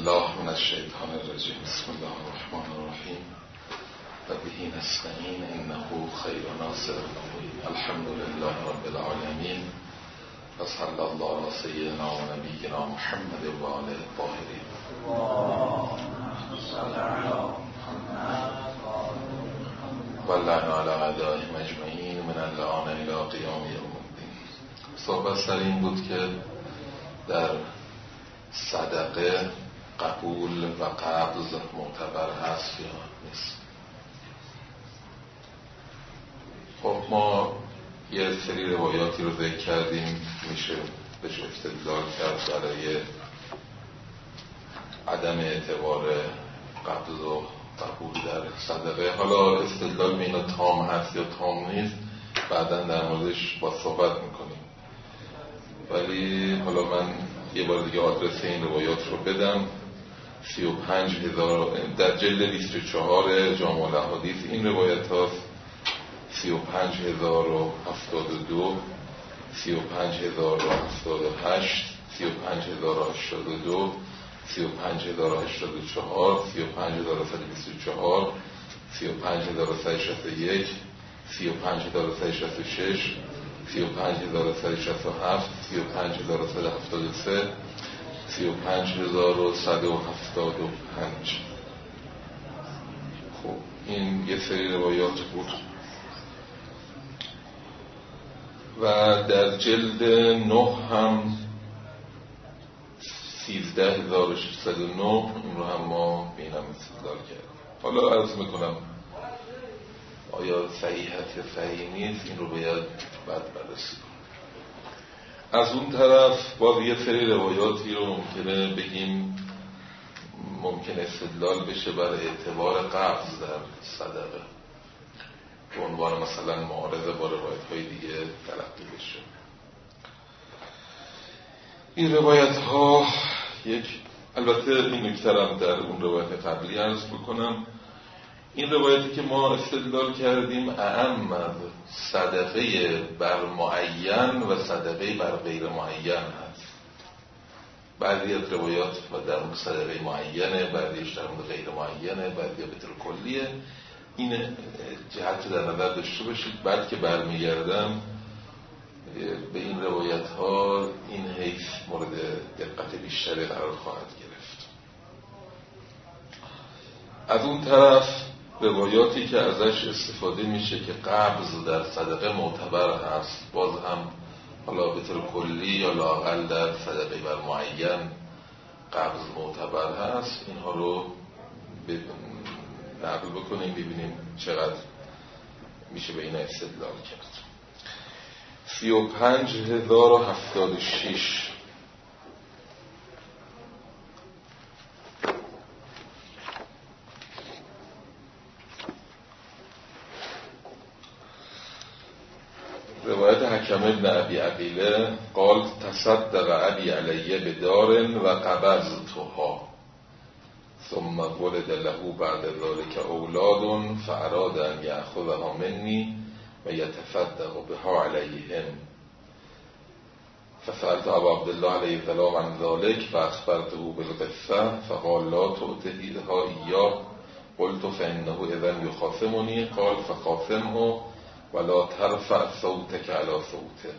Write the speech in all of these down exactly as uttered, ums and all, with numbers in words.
بالله من الشیطان الرجیم. بسم الله الرحمن الرحیم و به نستعین انه خیر ناصر. الحمد لله رب العالمین و صلی الله علی سیدنا و نبینا محمد و آله الطاهرین. و لعن علی اعدائهم اجمعین من اللعان الی قیام یوم الدین. صحبت سر این بود که در صدقه قبول و قبض معتبر هست یا نیست. خب ما یه سری روایاتی رو ذکر کردیم، میشه بهش استدلال کرد برای عدم اعتبار قبض و قبول در صدقه. حالا استدلال به اینا تام هست یا تام نیست بعداً در موردش با صحبت میکنیم، ولی حالا من یه بار دیگه آدرس این روایات رو بدم. سی و پنج هزار در جلد بیست و چهار جامع الاحادیث این روایت هاست. سی و پنج هزار و هفتاد و دو، سی و پنج هزار و هفتاد و هشت، سی و پنج هزار و هشتاد و دو، سی و پنج هزار و هشتاد و چهار، سی و پنج هزار و صد و بیست و چهار، سی و پنج هزار و صد و شصت و یک، سی و پنج هزار و صد و شصت و شش، سی و پنج هزار و صد و شصت و هفت، سی و پنج هزار و صد و هفتاد و سه، سی و پنج هزار و صد و هفتاد و پنج. خب این یه سری روایات بود. و در جلد نه هم سیزده هزار و ششصد و نه این رو هم ما بینم استدلال کردیم. حالا عرض میکنم آیا صحیح هست یا صحیح نیست، این رو باید بعد بررسی کنیم. از اون طرف باز یه سری روایاتی رو ممکنه بگیم ممکنه استدلال بشه برای اعتبار قبض در صدقه، به عنوان مثلا معارضه با روایت های دیگه تلقی بشه. این روایت ها یک البته این نکترم در اون روایت قبلی عرض بکنم، این روایتی که ما استدلال کردیم اعم از صدقه بر معین و صدقه بر غیر معین هست. بعضی از روایات و در اون صدقه معینه، بعضیش در اون غیر معینه، بعضی به طور کلیه. این جهت در نظر داشته باشید. بعد که برمیگردم به این روایت ها این حیث مورد دقت بیشتری قرار خواهد گرفت. از اون طرف روایاتی که ازش استفاده میشه که قبض در صدقه معتبر هست، باز هم حالا به طور کلی یا لااقل در صدقه بر معین قبض معتبر هست، اینها رو نقل بکنیم ببینیم چقدر میشه به این استدلال کرد. سی و پنج هزار و هفتاد و شش روایت حکم ابن ابی عقیله قال تصدق ابی علیه بدار و قبضتها ثم ولد له بعد ذلك اولاد فاراد ان یأخذها منی و یتصدق بها علیهم فسألت ابا عبدالله علیه السلام عن ذلك فاخبرته بالقصه فقال لا تؤتها ایاه قلت فانه اذا یخاصمنی قال فخاصمه ولا ترفع صوتك على صوته.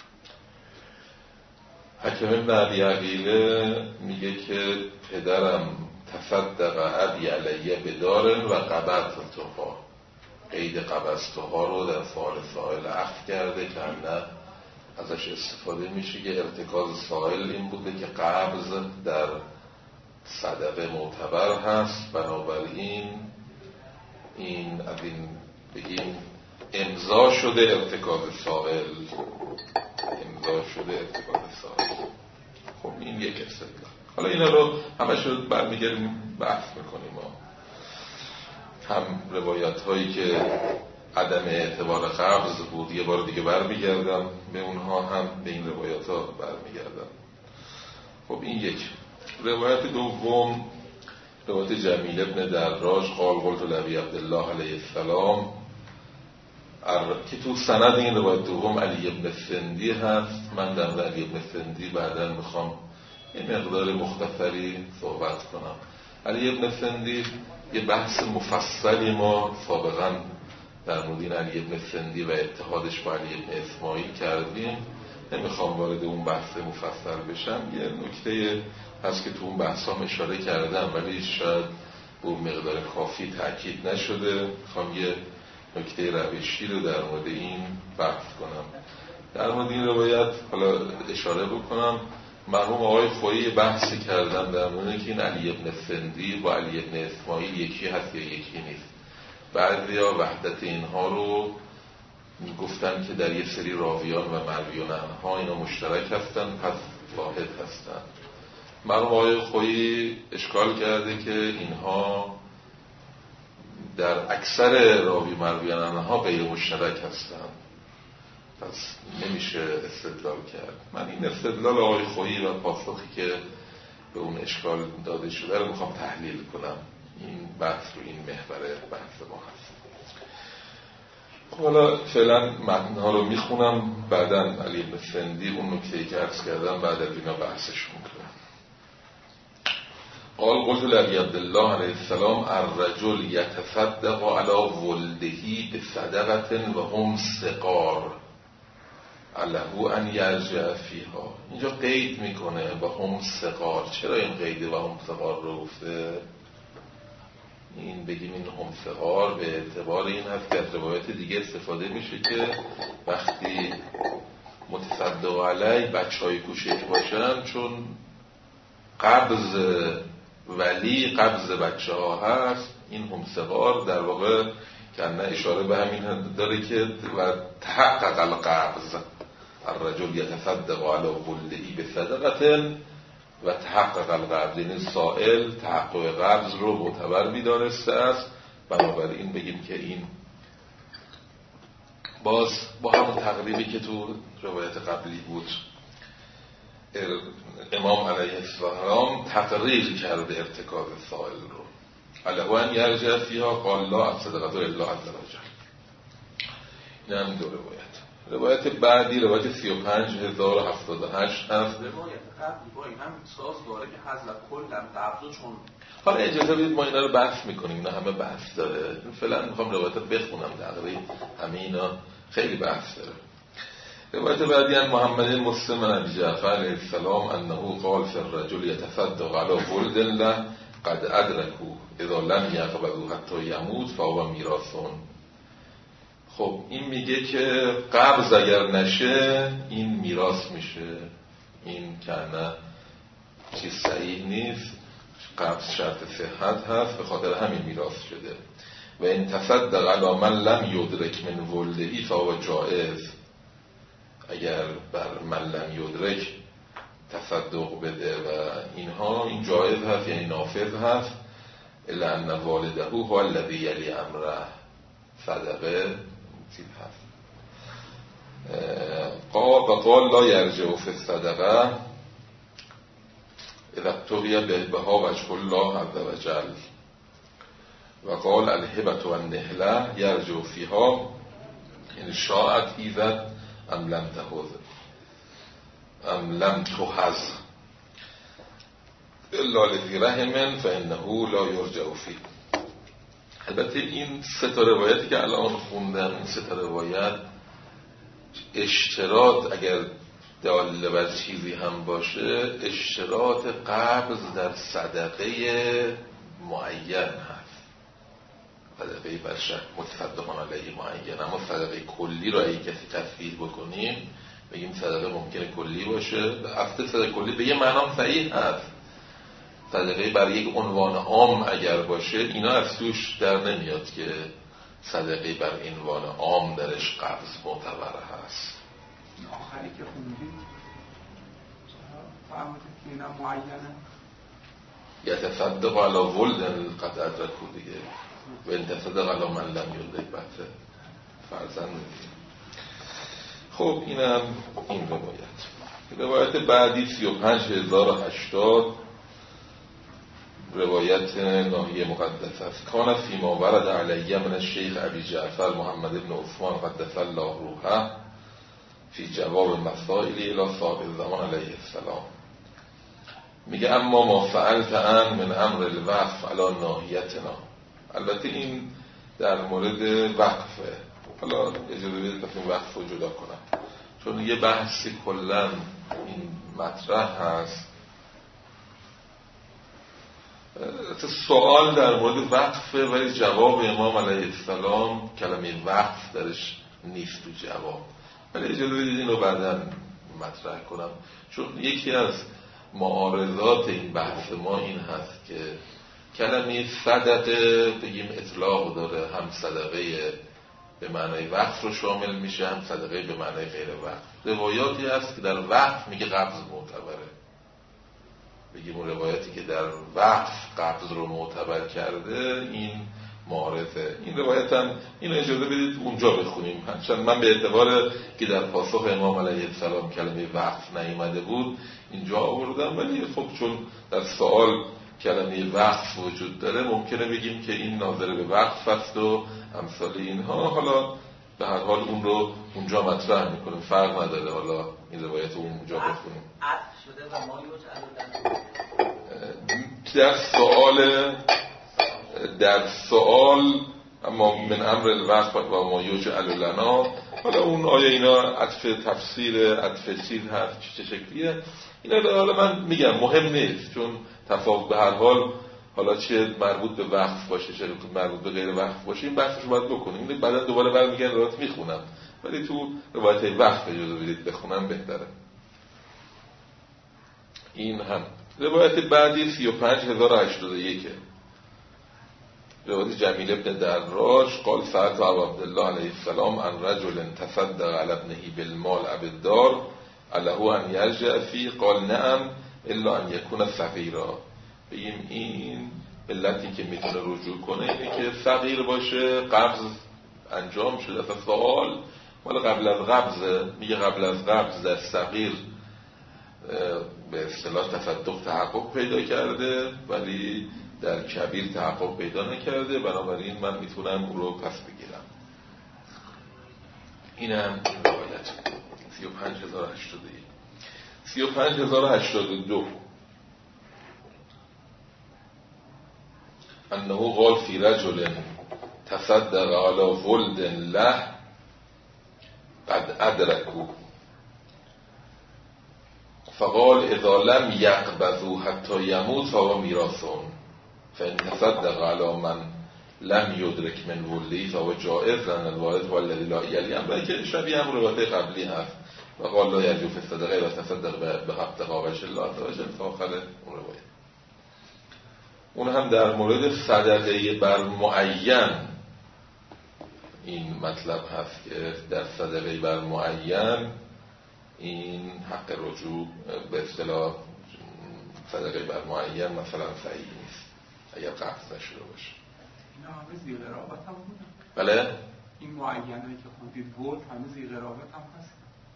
حکم ابن ابی عقیله میگه که پدرم تصدق ابی علیه بدارن و قبضتها، قید قبضتها رو در فعل سائل عطف کرده که نه ازش استفاده میشه که ارتکاز سائل این بوده که قبض در صدقه معتبر هست، بنابراین این از این بگیم امضا شده ارتکاز سائل، امضا شده ارتکاز سائل. خب این یک استدلال. حالا اینا رو همش رو برمیگردیم بحث میکنیم. هم روایت هایی که عدم اعتبار قبض بود یه بار دیگه برمیگردم به اونها، هم به این روایت ها برمیگردم. خب این یک. روایت دوم روایت جمیل ابن دراج قال قلت لابی عبدالله علیه السلام که تو سند این روایت دوم علی ابن سندی هست. من در علی ابن سندی بعدا میخوام یه مقدار مختصری صحبت کنم. علی ابن سندی یه بحث مفصلی ما سابقا در مورد علی ابن سندی و اتحادش با علی ابن اسماعیل کردیم، نمیخوام وارد اون بحث مفصل بشم. یه نکته هست که تو اون بحثام اشاره کردم ولی شاید به مقدار کافی تأکید نشده. میخوام یه نکته روشی رو در مورد این بحث کنم. در مورد این روایت حالا اشاره بکنم. مرحوم آقای خویی بحثی کردن در مورد که این علی ابن سندی با علی ابن اسماعیل یکی هست یا یکی نیست. بعضیا وحدت اینها رو گفتن که در یه سری راویان و مرویان عنها اینا مشترک هستن، پس واحد هستن. مرحوم آقای خویی اشکال کرده که اینها در اکثر راوی مرویان عنها غیر مشترک هستن، پس نمیشه استدلال کرد. من این استدلال آقای خویی و پاسخی که به اون اشکال داده شده رو میخوام تحلیل کنم. این بحث رو این محور بحث ما هست. حالا فعلا متنها رو میخونم، بعداً علی ابن سندی اون نکته‌ای که عرض کردم بعد از اینا بحثش میکنم. قال قلت لعلی عبدالله علیه السلام الرجل یتصدق علی ولده بصدقة و هم صغار علیه ان یرجع فیها. اینجا قید میکنه و هم صغار. چرا این قیده و هم صغار رو گفته؟ این بگیم این هم صغار به اعتبار این هست که از روایت دیگه استفاده میشه که وقتی متصدق علی بچه های کوچک باشن، چون قبض ولی قبض بچه ها هست، این هم صغار در واقع کنه اشاره به همین داره که و تحقق القبض الرجل یتصدق علی ولده بصدقة و تحقق القبض، یعنی سائل تحقق قبض رو معتبر می‌دانسته است. بنابراین بگیم که این باز با همون تقریبی که تو روایت قبلی بود امام علیه السلام تقریر کرده ارتکاب سائل رو. علیه ان یرجع فیها قال لا الصدقة الا عز وجل. این هم دو روایت. روایت بعدی روایت سی و پنج هزار و هفتاد و هشت هست. روایت قبلی با این هم سازگاره که حضرت کلم قبضو چون حالا اجازه بدید ما اینا رو بحث میکنیم، اینا همه بحث داره. فعلا میخوام روایت رو بخونم، تقریبا همه اینا خیلی بحث داره. روایت بعدی ان محمد مسلم عن ابی جعفر علیه السلام انه قال فی الرجل یتصدق علی ولد له قد ادرکوا اذا لم یقبضوا حتی یموت فهو میراث. خب این میگه که قبض اگر نشه این میراث میشه. این کنه چیز صحیح نیست. قبض شرط صحت هست، به خاطر همین میراث شده. و این تصدق علی من لم یدرک من ولده فهو جائز. اگر بر من لم یدرک تصدق بده و اینها، این جائز هست، یعنی نافذ هست. الا ان والده هو الذی یلی امره. صدقه چیز هست. قال و قال لا یرجع فی الصدقه اذا ابتغی بها وجه الله عز وجل. و قال الهبة والنهلة یرجع فیها ان شاءت ایزد ام لم تهز ام لم تهز الا لذی رحم فانه لا یرجع فیه. البته این سه تا روایتی که الان خوندم، این سه تا روایت اشتراط اگر داله بر چیزی هم باشه، اشتراط قبض در صدقه معین هست. صدقه بر شک متصدقان علیه معین. اما صدقه کلی رو اگه کسی تصحیح بکنیم بگیم صدقه ممکنه کلی باشه، اصل صدقه کلی به یه معنام صحیح هست. صدقه بر یک عنوان عام اگر باشه اینا از توش در نمیاد که صدقه بر عنوان عام درش قبض معتبر هست. آخری که خوندیم فهمید که اینا معینه یتصدق علی ولد قد ادرکوا دیگه و این تصدق علی من لم یدرک بحث فرزند دیگه. خب اینم این روایت. روایت بعدی سی و پنج هزار و هشتاد روایت ناحیه مقدس است. کان فیما ورد علیه من الشیخ ابی جعفر محمد بن عثمان قدس الله روحه فی جواب مسائلی الی صاحب الزمان علیه السلام. میگه اما ما فعلت ان من امر الوقف علی ناحیتنا. البته این در مورد وقفه. حالا اجازه بدید این وقف رو جدا کنم، چون یه بحثی کلا این مطرح هست. سوال در مورد وقفه ولی جواب امام علیه السلام کلمه وقف درش نیست تو جواب، ولی اجازه بدید این رو بعداً مطرح کنم، چون یکی از معارضات این بحث ما این هست که کلمه صدقه بگیم اطلاق داره، هم صدقه به معنای وقف رو شامل میشه، هم صدقه به معنای غیر وقف. روایاتی هست که در وقف میگه قبض معتبره، بگیم اون روایتی که در وقف قبض رو معتبر کرده این معارضه. این روایت هم اینو اجازه بدید اونجا بخونیم، چون من به اعتبار که در پاسخ امام علیه السلام کلمه وقف نیامده بود اینجا آوردم، ولی خب چون در سوال کلمه وقف وجود داره ممکنه بگیم که این ناظر به وقف است و امثال اینها. حالا به هر حال اون رو اونجا مطرح میکنیم، فرق نداره حالا این روایت رو اونجا بخونیم. عطف شده و ما در سوال در سوال اما من امر الوقف و ما یجعل لنا، حالا اون آیا اینا عطف تفسیر عطف چیز هست چه شکلیه اینا، حالا من میگم مهم نیست، چون تفاوت به هر حال حالا چه مربوط به وقف باشه چه مربوط به غیر وقف باشه این بحثش باید بکنیم. بعدا دوباره برمیگردم روایت میخونم، ولی تو روایت وقف اجازه بدید بخونم بهتره. این هم روایت بعدی سی و پنج هزار و هشتاد و یک روایت جمیل ابن دراج قال سألت ابا عبدالله علیه السلام عن رجل تصدق علی ابنه بالمال ابدار اله ان یرجع فیه قال نعم الا ان یکون صغیرا. بگیم این علتی که میتونه رجوع کنه اینه که صغیر باشه، قبض انجام شده. اصلا سوال مال قبل از قبض، میگه قبل از قبض در صغیر به اصطلاح تصدق تحقق پیدا کرده ولی در کبیر تحقق پیدا نکرده، بنابراین من میتونم اون رو پس بگیرم. این هم این روایت سی و پنج هزار و هشتاد و یک. سی و پنج هزار و هشتاد و دو انه قال فی رجل تصدق علی ولد له قد ادرکو فقال اذا لم یقبضوا حتی یموت فهو میراثون فان تصدق علی من لم یدرک من ولدی فهو جائز لان الوارث هو الذی لا یلی امر، که شبیه هم روایت قبلی هست و قال لا یرجو فی الصدقه و تصدق به حق قابش الله تعالی فاخر اون روایت. اون هم در مورد صدقه بر معین این مطلب هست که در صدقه بر معین این حق رجوع به اصطلاح صدقه بر معین مثلا صحیح نیست اگر قبض نشده باشه. اینا همه زیر قرابت هم بودن. بله این معینایی که خوندید بود همه زیر قرابت هم هست.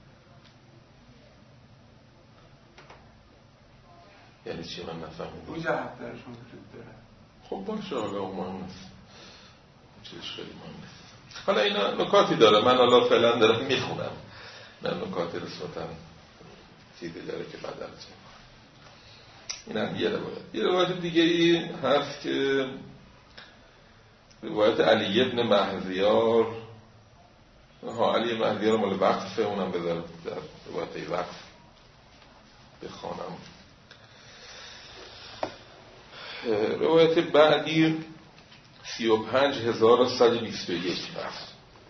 یعنی چی من نفهمیدم؟ اون جهت درشون وجود داره. خب باشه، حالا اون مهم نیست، چیزش خیلی مهم نیست. حالا اینا نکاتی داره، من حالا فعلا دارم میخونم، نه نکاتی رسمتاً چیزی داره که بعد درست میکنم. این هم یه روایت. یه روایت دیگه ای هست که روایت علی ابن مهذیار. ها علی مهذیار مال وقفه، اونم بذار در روایت وقف بخوانم. روایت بعدی سی و پنج هزار و صد و بیست و یک هست.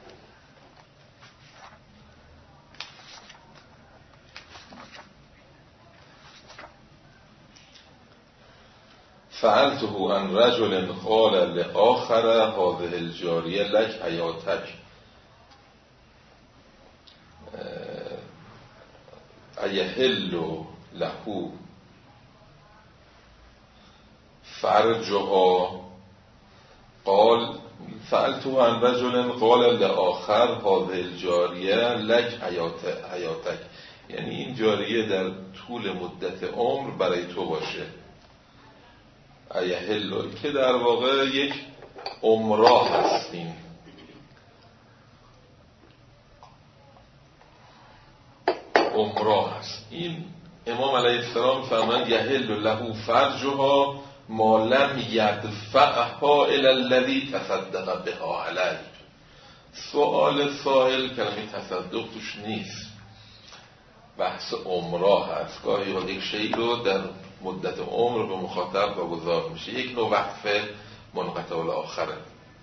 فعلته عن رجل قال لآخر هذه الجاریه لک حیاتک ایحل له فرجها قال فعلته عن رجل قال لآخر هذه الجاریه لک حیاتک، یعنی این جاریه در طول مدت عمر برای تو باشه. ایحل که در واقع یک عمره هستیم، عمره هست. این امام علیه السلام فرمان یحل له فرجها ما لم یدفعها الی الذی تصدق بها علیه. سوال سائل کلمه تصدق توش نیست، بحث عمره هست. گاهی و یک شیء رو در مدت عمر به مخاطب واگذار میشه، یک نوع وقف منقطع الاخره.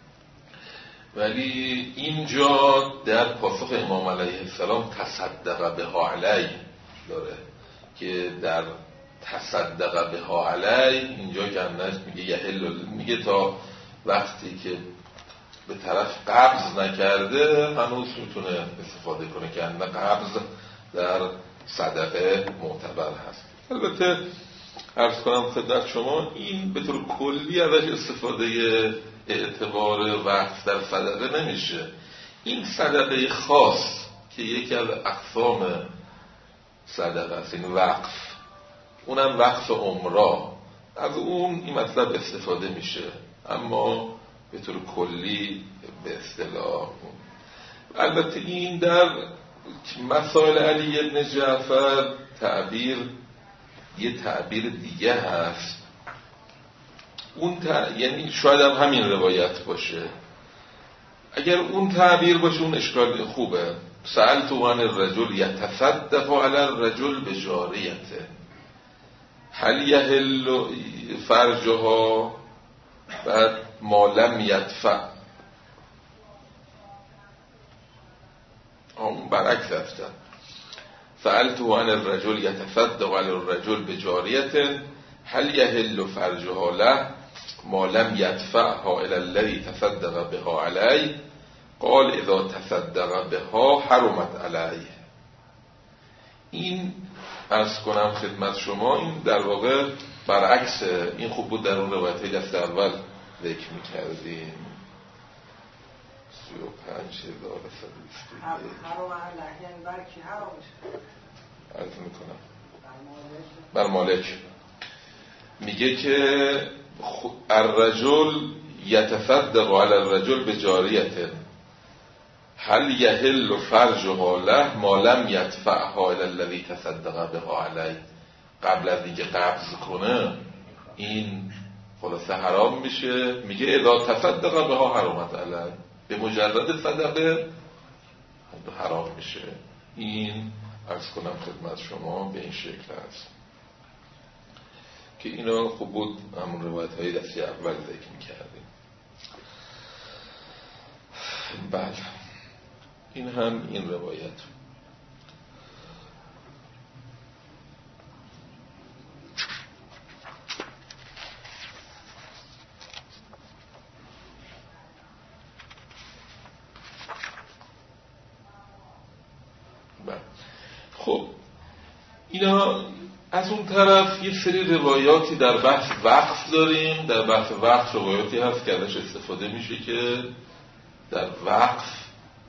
ولی اینجا در پاسخ امام علیه السلام تصدق بها علیه داره که در تصدق بها علیه اینجا جنت میگه یحل، میگه تا وقتی که به طرف قبض نکرده هنوز میتونه استفاده کنه که اند قبض در صدقه معتبر هست. البته عرض کنم خدمت شما این به طور کلی ازش استفاده اعتبار وقف در صدقه نمیشه. این صدقه خاص که یکی از اقسام صدقه است، این وقف، اونم وقف عمره، از اون این مطلب استفاده میشه، اما به طور کلی به اصطلاح. البته این در مسائل علی بن جعفر تعبیر یه تعبیر دیگه هست. اون تع... یعنی شاید هم همین روایت باشه. اگر اون تعبیر باشه اون اشکال خوبه. سألت عن الرجل یتصدق علی الرجل بجاریته هل یحل فرجها بعد ما لم یدفع. اون برعکس هستن. سألت عن الرجل یتصدق علی الرجل بجاریته هل یحل فرجها له ما لم یدفعها الی الذی تصدق بها علیه قال اذا تصدق بها حرمت علیه. این عرض کنم خدمت شما این در واقع برعکس این. خوب بود در اون روایت دست اول ذکر میکردیم. سی و پنج هزار و صد و بیست و یک حرام علیه یعنی بر کی حرام میشه؟ عرض میکنم بر مالک. میگه که الرجل یتصدق علی الرجل بجاریته هل یحل فرجها له ما لم یدفعها الی الذی تصدق بها علیه. قبل از اینکه قبض کنه این خلاصه حرام میشه. میگه اذا تصدق بها حرمت علیه، به مجرد صدقه حرام میشه. این عرض کنم خدمت شما به این شکل هست که اینا خوب بود همون روایت های دستی اول ذکر میکردیم. بله این هم این روایت. بله خب اینا از اون طرف یه سری روایاتی در بحث وقف داریم. در بحث وقف روایاتی هست که ازش استفاده میشه که در وقف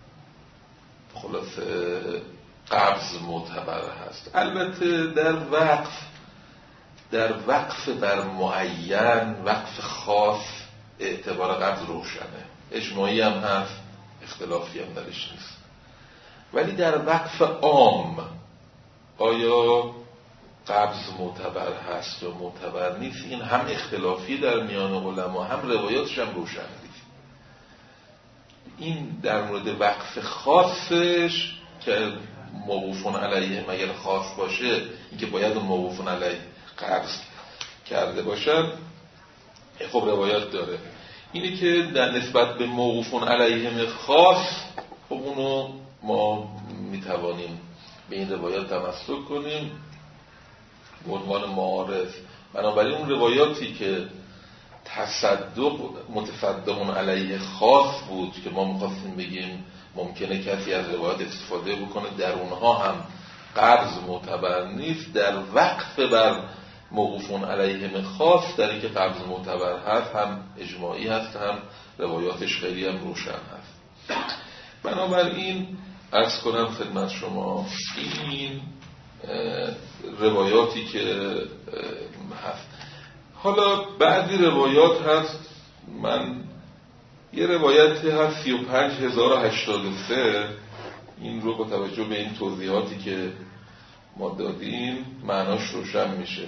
خلاصه قبض معتبر هست. البته در وقف در وقف بر معین، وقف خاص، اعتبار قبض روشنه، اجماعی هم هست، اختلافی هم درش نیست. ولی در وقف عام آیا قبض معتبر هست یا معتبر نیست، این هم اختلافی در میان علما، هم روایاتش هم روشن نیست. این در مورد وقف خاصش که موقوفون علیه مگر خاص باشه، اینکه باید موقوفون علیه قبض کرده باشن، خب روایات داره. اینه که در نسبت به موقوفون علیه خاص، خب اونو ما میتوانیم به این روایات تمسک کنیم به عنوان معارض. بنابراین اون روایاتی که تصدق متصدقون علیه خاص بود که ما می‌خواستیم بگیم ممکنه کسی از روایات استفاده بکنه در اونها هم قبض معتبر نیست، در وقف بر موقوفون علیه خاص در اینکه قبض معتبر هست هم اجماعی هست، هم روایاتش خیلی هم روشن هست. بنابراین عرض کنم خدمت شما این روایاتی که هست. حالا بعضی روایات هست، من یه روایتی هست سی و پنج هزار و هشتاد و سه، این رو با توجه به این توضیحاتی که ما دادیم معناش روشن میشه.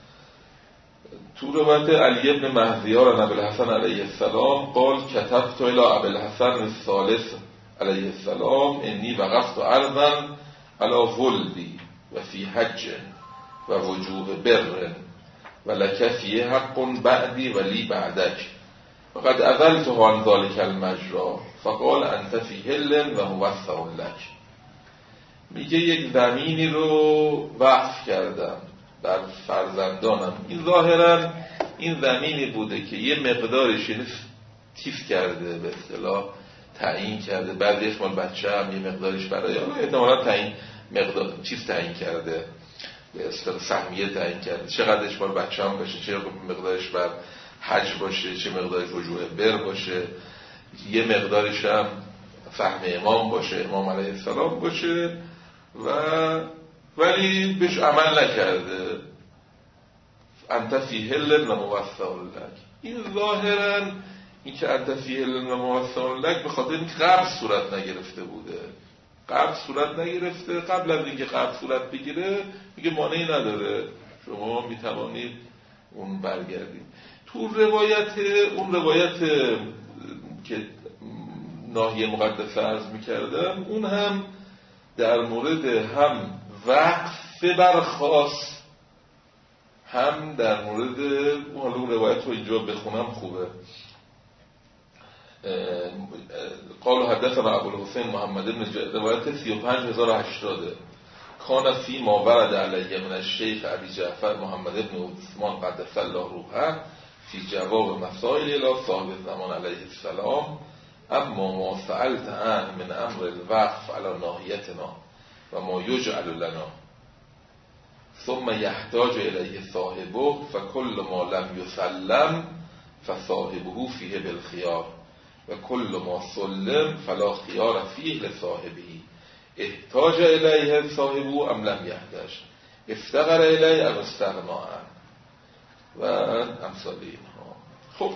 تو روایت علی ابن مهدیار عن ابوالحسن علیه السلام قال کتبت الی ابوالحسن الثالث علیه السلام انی وقفت ارضا علی ولدی و فی حج و وجوه بر و لک فیه حق بعدی و لی بعدک فقد اذلته عن ذلک المجرا فقال انت فی حل و موسع لک. میگه یک زمینی رو وقف کردم بر فرزندانم. این ظاهرا این زمینی بوده که یه مقدارش چیز کرده، به اصطلاح تعیین کرده. بعضی احتمال بچه هم یه مقدارش برای احتمالا تعیین مقدار چیز تعیین کرده، به اصطلاح سهمیه تعیین کرده، چقدرش بار بچه هم باشه، چه مقدارش بر حج باشه، چه مقدارش رجوع بر باشه، یه مقدارش هم فهم امام باشه، امام علیه السلام باشه، و ولی بهش عمل نکرده. انت فی حل و موسع لک. این ظاهرا این که انت فی حل و موسع لک به خاطر اینکه قبض صورت نگرفته بوده. قبض صورت نگرفته، قبل از اینکه قبض صورت بگیره میگه مانعی نداره، شما میتوانید اون برگردید. تو روایت اون روایت که ناحیه مقدسه عرض میکردم، اون هم در مورد هم وقف برخاست، هم در مورد حالا اون روایت رو اینجا بخونم خوبه. قال حدثنا ابوالحسین محمد بن روایت سی و پنج هزار و هشتاد کان فی ما ورد علیه من الشیخ ابی جعفر محمد بن عثمان قدس الله روحه فی جواب مسائل الی صاحب زمان علیه السلام اما ما سألت عنه من امر الوقف علی ناحیتنا و ما یجعل لنا ثم یحتاج الیه صاحبه فکل ما لم یسلم فصاحبه فیه بالخیار و کل ما سلم فلا خیار فیه لصاحبه احتاج الیه صاحبه ام لم یحتاج افتقر الیه ام استغنا عنه و امثال اینها. خب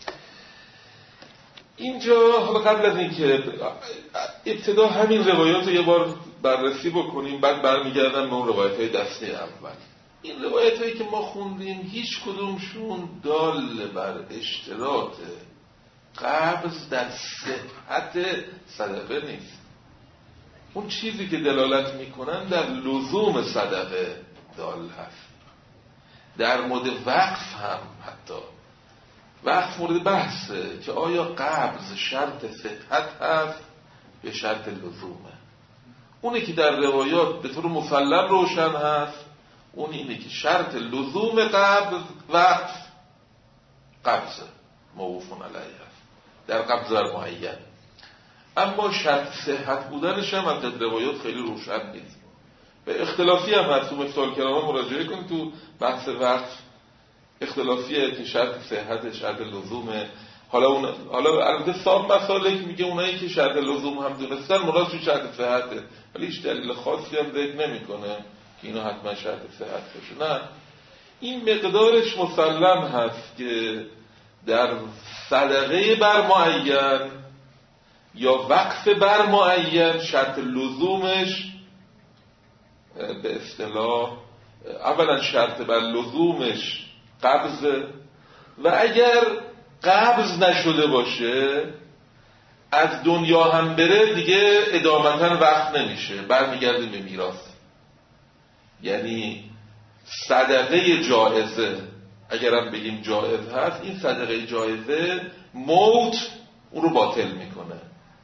اینجا حالا قبل از این که ابتدا همین روایات رو یه بار بررسی بکنیم، بعد برمیگردم به اون روایت های دسته اول. این روایت هایی که ما خوندیم هیچ کدومشون دال بر اشتراط قبض در صحت صدقه نیست. اون چیزی که دلالت میکنن در لزوم صدقه دال هست. در مورد وقف هم حتی وقف مورد بحثه که آیا قبض شرط صحت هست یا شرط لزومه. اونی که در روایات به طور مسلم روشن هست اون اینه که شرط لزوم قبض وقف قبض موقوف علیه هست در قبض معین، اما شرط صحت بودنش هم از روایات خیلی روشن نیست. به اختلافی هم هست، تو مفتاح الکرامه مراجعه کنید، تو بحث وقف اختلافیه که شرط صحت شرط لزومه. حالا اون حالا البته صاحب مسائل که میگه اونایی که شرط لزوم هم دونستن مراد تو شرط صحته، ولی هیچ دلیل خاصی هم ذکر نمیکنه که اینا حتما شرط صحت باشه. نه، این مقدارش مسلم هست که در صدقه بر معین یا وقف بر معین شرط لزومش به اصطلاح اولا شرط بر لزومش قبضه و اگر قبض نشده باشه از دنیا هم بره دیگه ادامتاً وقف نمیشه، برمیگرده به میراث. یعنی صدقه جایزه اگرم بگیم جایز هست، این صدقه جایزه موت اون رو باطل میکنه.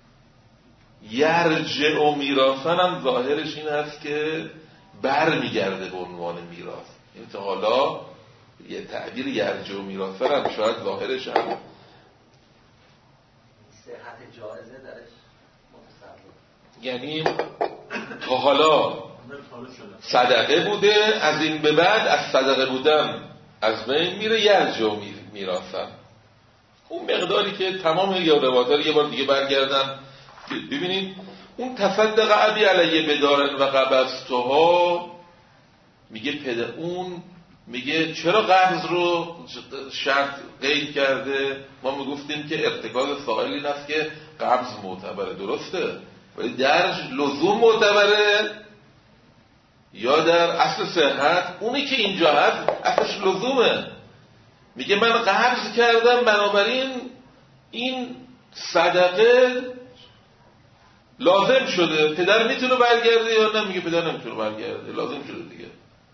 یرجع و میراثن هم ظاهرش این هست که برمیگرده به عنوان میراث. این تا حالا یه تعبیر یرجع و میراثن هم شاید ظاهرش هم صحت جایزه درش متصور، یعنی تا حالا صدقه بوده، از این به بعد از صدقه بودن از بین میره، یرجع و میراثن. اون مقداری که تمام یا روایات یه بار دیگه برگردن ببینید. اون تصدق ابی علیه بدارن و قبضتها میگه پدر اون میگه چرا قبض رو شرط قید کرده؟ ما میگفتیم که ارتکاز سائل این است که قبض معتبره، درسته، ولی درج لزوم معتبره یا در اصل صحت، اونی که اینجا هست اصلش لزومه. میگه من قبض کردم بنابراین این صدقه لازم شده. پدر میتونه برگرده یا نه؟ میگه پدر نمیتونه برگرده، لازم شده دیگه.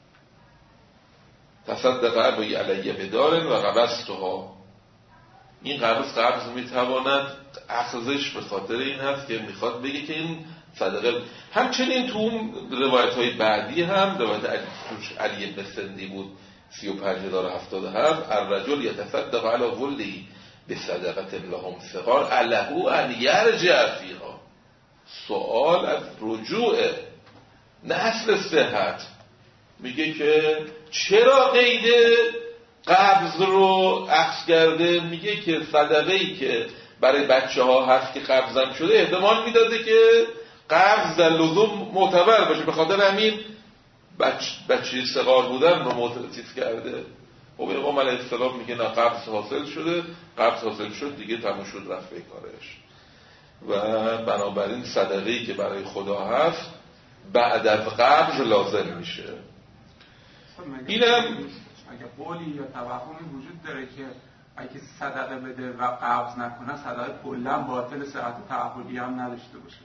تصدق ابی علیه بدار و قبضتها. این قبض قبض میتواند اخذش به خاطر این هست که میخواد بگه که این صدقه. همچنین تو اون روایت های بعدی هم روایت علی, علی بن سندی بود سی و پنج هزار و هفتاد و هفت الرجل یتصدق علی ولده بصدقه لهم صغار علهو ان یرجع فیها. سوال از رجوع نه اصل صحت. میگه که چرا قید قبض رو اخذ کرده؟ میگه که صدقه‌ای که برای بچه ها هست که قبضم شده احتمال میداده که قبض در لزوم معتبر باشه، به خاطر همین بچ... بچه صغار بودن رو معتبر کرده. و امام علیه السلام میگه نه، قبض حاصل شده، قبض حاصل شد دیگه تموم شد، رفت به کارش. و بنابراین صدقه‌ای که برای خدا هست بعد از قبض لازم میشه. اینم اگه قولی یا توهمی وجود داره که اگه صدقه بده و قبض نکنه صدقه کلا باطل، صحت تعهدی هم نداشته باشه.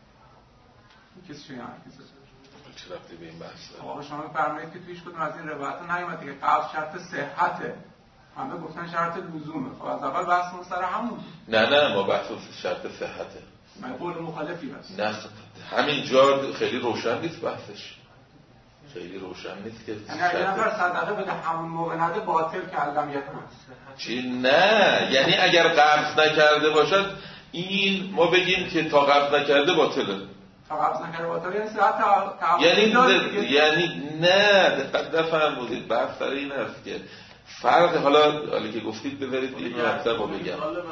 کسی چه یعنی چه ربطی به این بحثه؟ آقا شما فرمایید که تویش کدوم از این روایت‌ها نیومده که قبض شرط صحته، همه گفتن شرط لزومه. خب از اول بحثمون سر همون. نه نه ما بحث شرط صحته. من قول مخالفی هست. نه همین جا خیلی روشن نیست بحثش. خیلی روشن نیست که یعنی اگه نفر صدقه بده همون موقع نده باطل که علم یکن. چی؟ نه یعنی اگر قبض نکرده باشد این ما بگیم که تا قبض نکرده باطله. تا قبض نکرده باطله یعنی صحت تعهد. یعنی یعنی نه دقت نفرمودید. بحث سر این هست که فرق، حالا حالا که گفتید بذارید این مطلب رو بگم.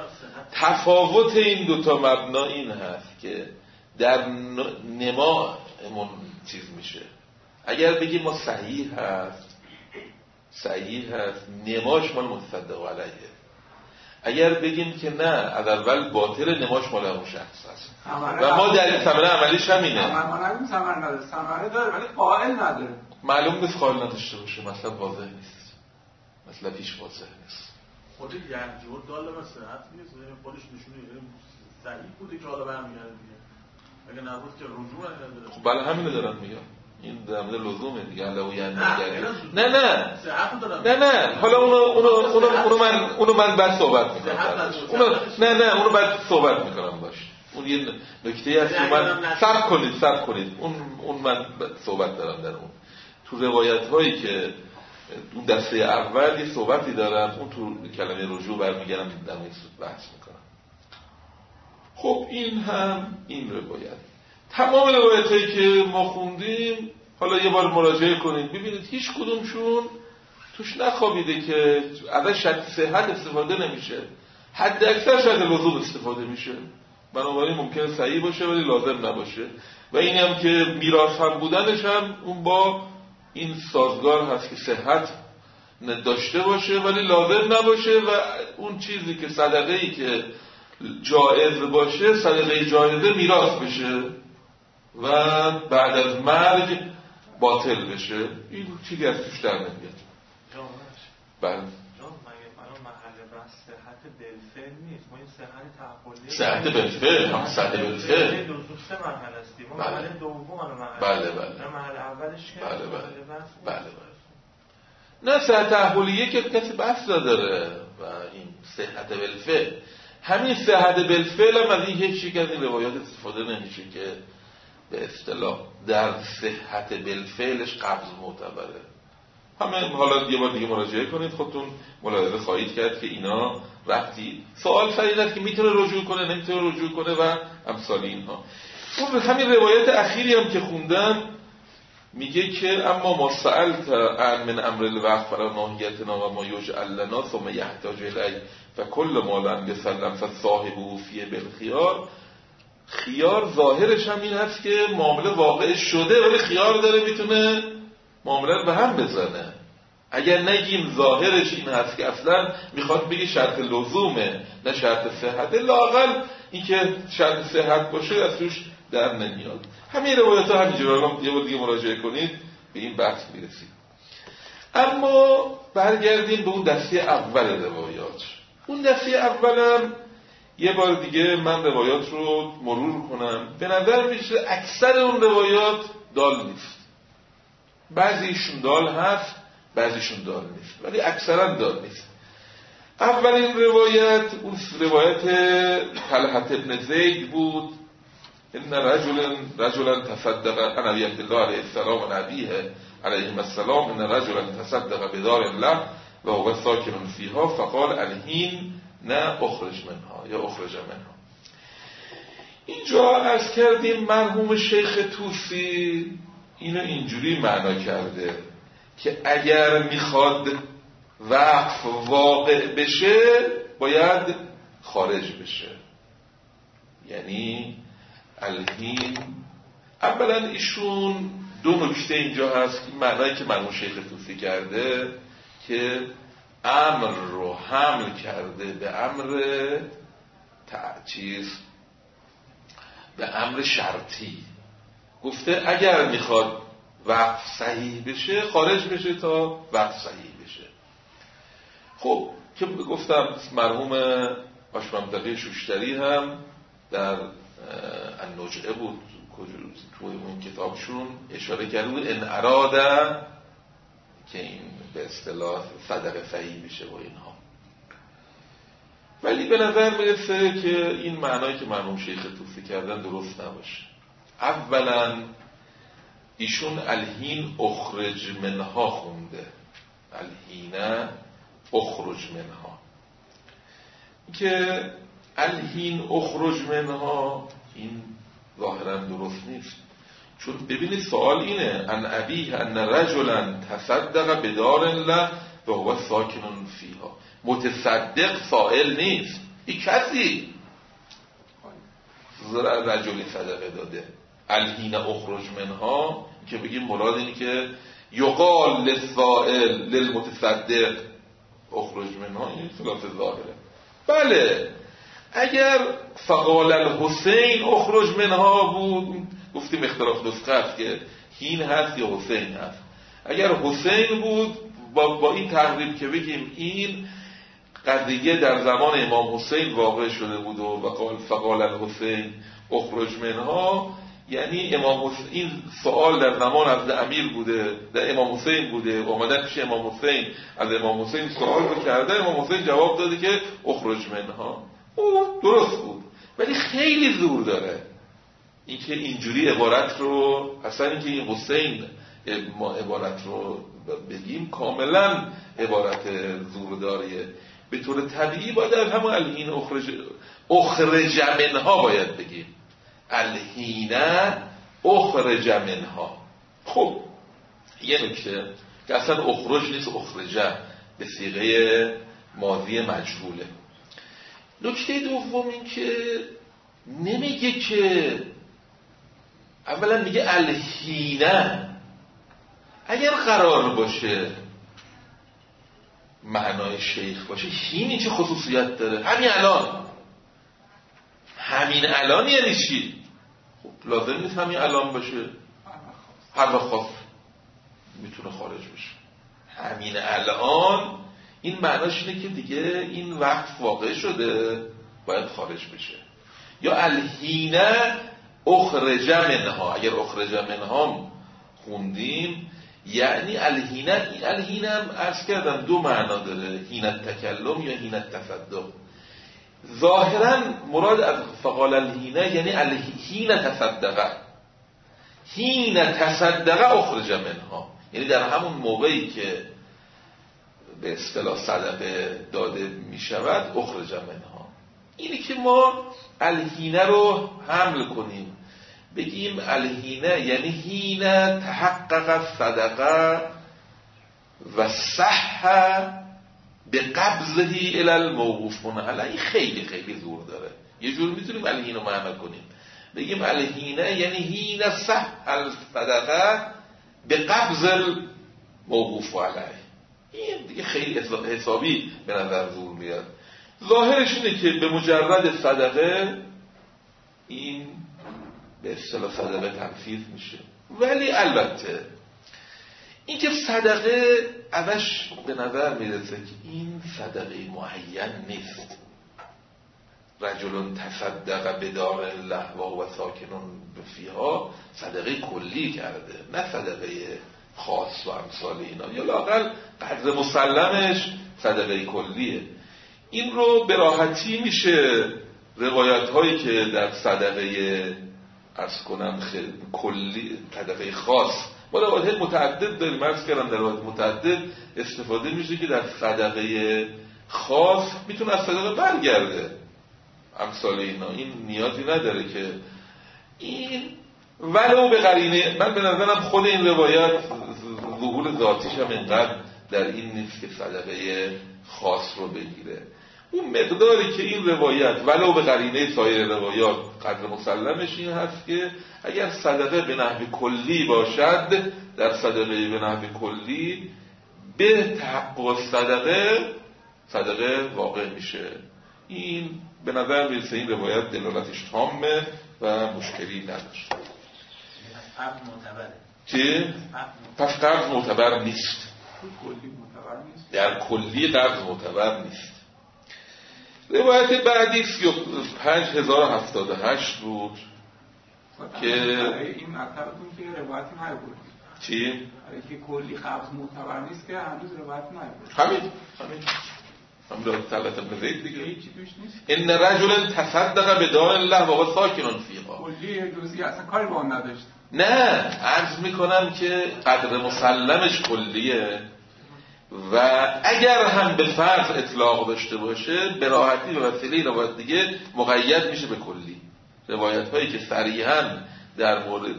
تفاوت این دوتا مبنا این هست که در نما امون چیز میشه. اگر بگیم ما صحیح هست صحیح هست نماش مال متصدق علیه. اگر بگیم که نه از اول باطل، نماش مال اون شخص هست و ما در ثمره عملیش همینه. ما نگیم ثمره نداره، ثمره داره ولی قائل نداره. معلوم نیست قائل نداشته باشه، مثلا واضح نیست، مثلا پیش واضح نیست. خود یعنجور داله و صحت نیست، خودش نشونه صحیح بوده که حالا برمیگرده دیگه. اگه نبود که رجوع نداره. خب بله همینو دارن میگم، این در مورد لزومه دیگه. لو یعنی نه نه نه نه حالا اونو اونو اونو اونو من اونو من بعد صحبت میکنم. اونو نه نه اونو بعد صحبت میکنم باش. اون یه نکته هست که من صبر کنید صبر کنید اون اون من صحبت دارم در اون. تو روایت هایی که اون دسته اول یه صحبتی دارن، اون تو کلمه رجوع برمیگردم در این بحث میکنم. خب این هم این روایت. تمام روایت هایی که ما خوندیم حالا یه بار مراجعه کنید ببینید هیچ کدومشون توش نخوابیده که ازش شرط صحت استفاده نمیشه، حد اکثر شرط لزوم استفاده میشه. بنابراین ممکنه صحیح باشه ولی لازم نباشه. و این هم که میراث هم بودنش هم اون با این سازگار هست که صحت داشته باشه ولی لازم نباشه. و اون چیزی که صدقه‌ای که جایز باشه، صدقه جایزه میراث بشه و بعد از مرگ باطل بشه. این چیزی از توش در نمیاد. بله صحت بالفعل نیست، ما این صحت تعقلی صحت بالفعل هم صحت بالفعل دو سه مرحله است. ما مرحله دوم اون مرحله بله بله نه مرحله اولش که بله بله بله بله نه صحت تعقلیه که کسی بحث نداره. و این صحت بالفعل، همین صحت بالفعل هم از این هیچ یک از این روایات استفاده نمیشه که به اصطلاح در صحت بالفعلش قبض معتبره. همه حالا یه بار دیگه مراجعه کنید، خودتون ملاحظه خواهید کرد که اینا ربطی سوال فرید است که میتونه رجوع کنه نمیتونه رجوع کنه و امثال اینها. اون همین روایت اخیری هم که خوندم میگه که اما ما سألت عن من امر الوقت فلا ناهیتنا و ما یجعل لنا ثم یحتاج الی فکل ما لم یسلم فصاحبه فی بالخیار. خیار ظاهرش هم این هست که معامله واقع شده ولی خیار داره میتونه معامله به هم بزنه. اگر نگیم ظاهرش این هست که اصلا میخواد بگه شرط لزومه نه شرط صحت، لااقل این که شرط صحت باشه از توش در نمیاد. همین روایت ها همینجور. یه بار دیگه مراجعه کنید به این بحث میرسیم. اما برگردیم به اون دسته اول روایات. اون دسته اولم یه بار دیگه من روایات رو مرور کنم. به نظر میشه اکثر اون روایات دال نیست. بعضیشون دال هست، بعضیشون دال نیست، ولی اکثرا دال نیست. اولین روایت اون روایت طلحة ابن زید بود. ان رجلا رجلا تصدق عن ابي عبد الله علیه السلام و ابیه علیهم السلام ان رجلا تصدق بدار الله و هو ساکن فیها فقال الحین نه اخرج منها یا اخرج منها. اینجا عرض کردیم مرحوم شیخ طوسی اینو اینجوری معنا کرده که اگر میخواد وقف واقع بشه باید خارج بشه. یعنی الحین اولا ایشون دو نکته اینجا هست که معنایی که مرحوم شیخ طوسی کرده که امر رو حمل کرده به امر تعجیز، به امر شرطی. گفته اگر میخواد وقف صحیح بشه خارج بشه تا وقف صحیح بشه. خب که گفتم مرحوم آشممدقی شوشتری هم در النجعه بود توی اون کتابشون اشاره کرده بود ان اراده که این به اصطلاح صدقه صحیح بشه با اینها. ولی به نظر میرسه که این معنایی که مرحوم شیخ طوسی کردن درست نباشه. اولا ایشون الحین اخرج منها خونده، الحین اخرج منها، که الحین اخرج منها این ظاهرا درست نیست. چون ببینید سوال اینه ان ابیه ان رجلا تصدق بدار الله و هو ساکن فیها. متصدق فاعل نیست، این کسی رجلی صدقه داده. الحین اخرج منها که بگیم مراد اینه که یقال للسائل للمتصدق اخرج منها، این خلاف ظاهره. بله اگر فقال الحسین اخرج منها بود گفتیم اختلاف نسخه است که هین هست یا حسین هست. اگر حسین بود با, با این تقریب که بگیم این قضیه در زمان امام حسین واقع شده بود و وقال فقال الحسین اخرج منها، یعنی امام حسین این سوال در زمان از امیر بوده، در امام حسین بوده، اومدن پیش امام حسین از امام حسین سوال رو کرده، امام حسین جواب داده که اخرج منها. او درست بود، ولی خیلی زور داره اینکه اینجوری عبارت رو اصلا اینکه این حسین ما عبارت رو بگیم کاملا عبارت زورداریه. به طور طبیعی باید همون الحین اخرج اخرج منها باید بگیم الحین اخرج منها. خب یه نکته که اصلا اخرج نیست، اخرجه به صیغه ماضی مجهوله. نکته دوم این که نمیگه که اولا میگه الحینه. اگر قرار باشه معنای شیخ باشه هین چه خصوصیت داره؟ همین الان. همین الان یعنی چی؟ خب لازم نیست همین الان باشه، هر وقت خواست میتونه خارج بشه. همین الان این معناش اینه که دیگه این وقت واقع شده باید خارج بشه. یا الحینه اخرج منها، اگر اخرج منها خوندیم یعنی الحینه. الحینه هم عرض کردم دو معنا داره، حین تکلم یا حین تصدق. ظاهرا مراد از فقال الحینه یعنی الحین تصدقه، حین تصدقه اخرج منها، یعنی در همون موقعی که به اصطلاح صدقه داده می شود اخرج منها. اینی که ما الحینه رو حمل کنیم بگیم الحینه یعنی حین تحقق صدقه و صح به قبضه الی الموقوفون علیه. این خیلی خیلی زور داره. یه جور میتونیم الحینه رو معنی کنیم بگیم الحینه یعنی حین صح الصدقه به قبض الموقوف علیه. این دیگه خیلی حسابی به نظر زور میاد. ظاهرش اینه که به مجرد صدقه این به اصطلاح صدقه تنفیذ میشه. ولی البته این که صدقه ازش به نظر میرسه که این صدقه معین نیست. رجل تصدق بدار الله و هو ساکن فیها، صدقه کلی کرده، نه صدقه خاص و امثال اینا، یا لااقل قدر مسلمش صدقه کلیه. این رو به راحتی میشه روایت هایی که در صدقه عرض کنم کلی، صدقه خاص، ما روایت متعدد داریم، عرض کردم در روایت متعدد استفاده میشه که در صدقه خاص میتونه از صدقه برگرده امثال اینا، این نیازی نداره که این ولو به قرینه. من به نظرم خود این روایت ظهور ذاتیش هم اینقدر در این نیست که صدقه خاص رو بگیره. اون مقداری که این روایت ولو به قرینه سایر روایات قدر مسلمش این هست که اگر صدقه به نحو کلی باشد، در صدقه به نحو کلی به تحقق صدقه صدقه واقع میشه. این به نظر میرسه این روایت دلالتش تامه و مشکلی نداشت. قبض معتبره. چی؟ پس قبض معتبر نیست. کلی معتبر نیست. در کلی قبض معتبر نیست. روایت بعدی سی و پنج هزار و هفتاد و هشت بود که این مطلبتون که روایت نیاوردید. چی؟ برای که کلی قبض معتبر نیست که هنوز روایت نیاوردید. همین همین هم داد طلت ابن زید دیگه. هیچی توش نیست. ان رجل تصدق بدار الله و هو ساکن فیها. کلی جزئی اصلا کاری با اون نداشت. نه، عرض میکنم که قدر مسلمش کلیه و اگر هم به فرض اطلاق داشته باشه به راحتی به وسیله روایت دیگه مقید میشه به کلی. روایت هایی که صریحاً در مورد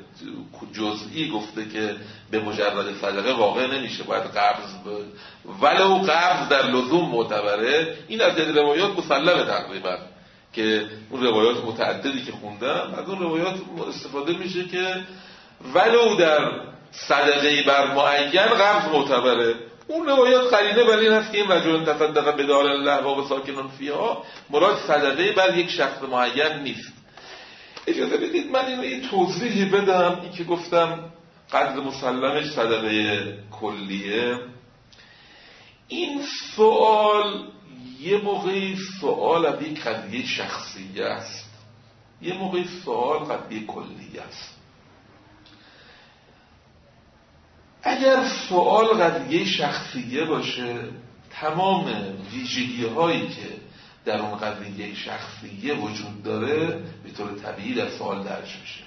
جزئی گفته که به مجرد صدقه واقع نمیشه، باید قبض ولو قبض در لزوم معتبره، این از روایات مسلمه تقریبا که اون روایات متعددی که خوندم از اون روایات استفاده میشه که ولو در صدقه بر معین قبض معتبره. اون روایات قرینه بر این هست که این رجل تصدق بدار الله و هو ساکن فیها مراد صدقه بر یک شخص معین نیست. اجازه بدید من این یه توضیحی بدم. این که گفتم قدر مسلمش صدقه کلیه، این سوال یه موقعی سوال از یک قضیه شخصیه است، یه موقعی سوال قضیه کلیه است. اگر سوال قضیه شخصیه باشه، تمام ویژگی هایی که در اون قضیه شخصیه وجود داره به طور طبیعی در سوال درج میشه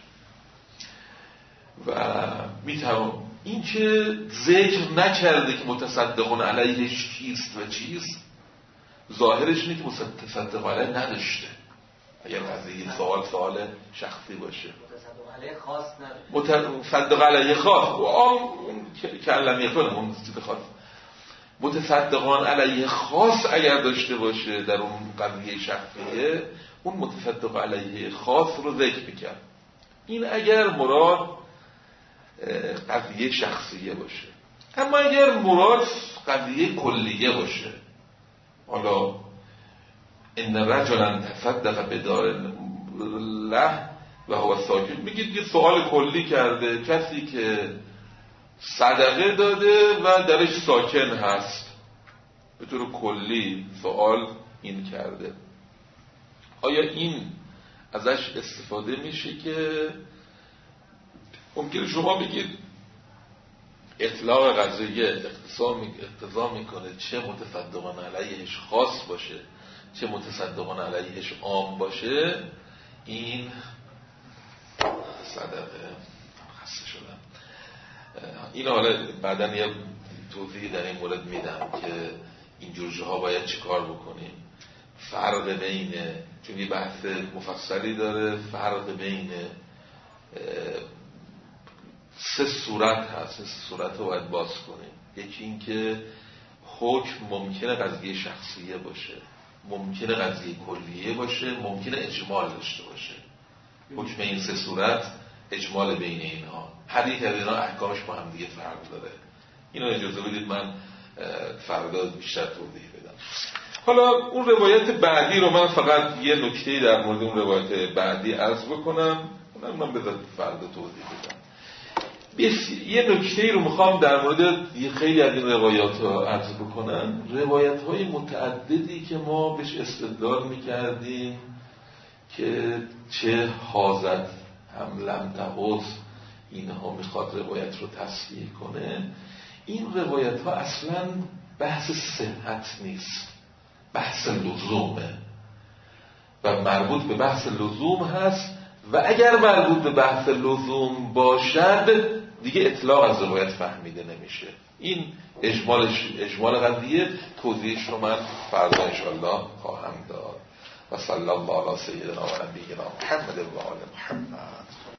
و میتوان این که ذکر نکرده که متصدقون علیهش کیست و چیست، ظاهرش اینه که متصدق علیه نداشته. اگر قضیه سوال سوال شخصی باشه متصدق علیه خاص نداره، متصدق علیه خاص و آم کلمه کنه اون چیز خاص، متصدقان علیه خاص اگر داشته باشه در اون قضیه شخصیه، اون متصدق علیه خاص رو ذکر میکرد. این اگر مراد قضیه شخصیه باشه. اما اگر مراد قضیه کلیه باشه، حالا ان رجلا تصدق بدار الله و هو ساکن، میگید یه سوال کلی کرده، کسی که صدقه داده و درش ساکن هست، به طور کلی سوال این کرده. آیا این ازش استفاده میشه که ممکنه شما بگید اطلاق قضیه اقتضا میکنه چه متصدقان علیهش خاص باشه چه متصدقان علیهش عام باشه؟ این صدقه خسته شدم. این حالا بعدن یه توضیحی در این مورد میدم که این جور جاها باید چی کار بکنیم. فرق بین، چون یه بحث مفصلی داره، فرق بین سه صورت هست، سه صورت رو باید باز کنیم. یکی این که حکم ممکنه قضیه شخصیه باشه، ممکنه قضیه کلیه باشه، ممکنه اجمال داشته باشه. حکم این سه صورت اجمال بین اینها، هر یک از اینا احکامش با هم دیگه فرق داره. اینو اجازه بدید من فردا بیشتر توضیح بدم. حالا اون روایت بعدی رو من فقط یه نکته در مورد اون روایت بعدی عرض بکنم، اونم من بذارید فردا توضیح بدم. یه نکته رو میخوام در مورد خیلی از این روایات ها عرض بکنم. روایت های متعددی که ما بهش استدلال میکردیم که چه حاضر هم لم تحوز اینها میخواد روایت رو تصحیح کنه، این روایت ها اصلا بحث صحت نیست، بحث لزومه و مربوط به بحث لزوم هست و اگر مربوط به بحث لزوم باشد دیگه اطلاق از روایت فهمیده نمیشه. این اجمالش اجمال قضیه، توضیحش رو من فردا انشاءالله خواهم داد. و صلی الله علی سیدنا و نبینا محمد و آل محمد.